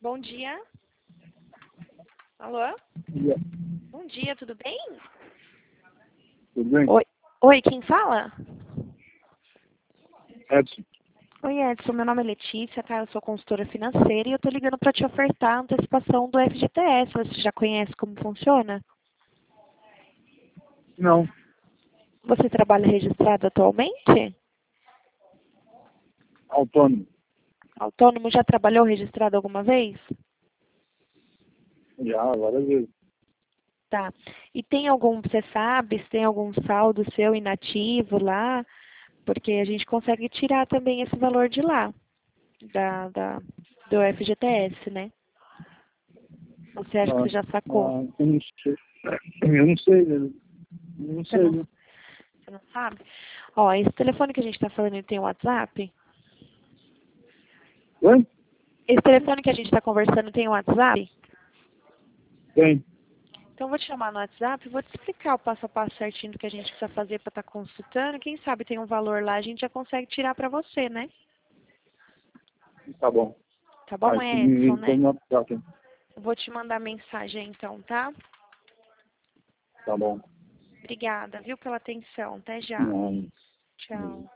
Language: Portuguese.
Bom dia. Alô? Dia. Bom dia, tudo bem? Tudo bem? Oi, quem fala? Edson. Oi, Edson, meu nome é Letícia, tá? Eu sou consultora financeira e eu tô ligando para te ofertar a antecipação do FGTS. Você já conhece como funciona? Não. Você trabalha registrado atualmente? Autônomo. Autônomo, já trabalhou registrado alguma vez? Já, várias vezes. Tá. E tem algum, você sabe, se tem algum saldo seu inativo lá? Porque a gente consegue tirar também esse valor de lá, do FGTS, né? Você acha que você já sacou? Eu não sei. Eu não sei, né? Eu não Você sei, não, né? você não sabe? Ó, esse telefone que a gente está falando, ele tem WhatsApp? Oi? Esse telefone que a gente está conversando tem WhatsApp? Tem. Então, eu vou te chamar no WhatsApp e vou te explicar o passo a passo certinho do que a gente precisa fazer para estar consultando. Quem sabe tem um valor lá, a gente já consegue tirar para você, né? Tá bom. Tá bom, Você me Edson, envia né? no WhatsApp, hein? Eu vou te mandar mensagem então, tá? Tá bom. Obrigada, viu, pela atenção. Até já. Não. Tchau.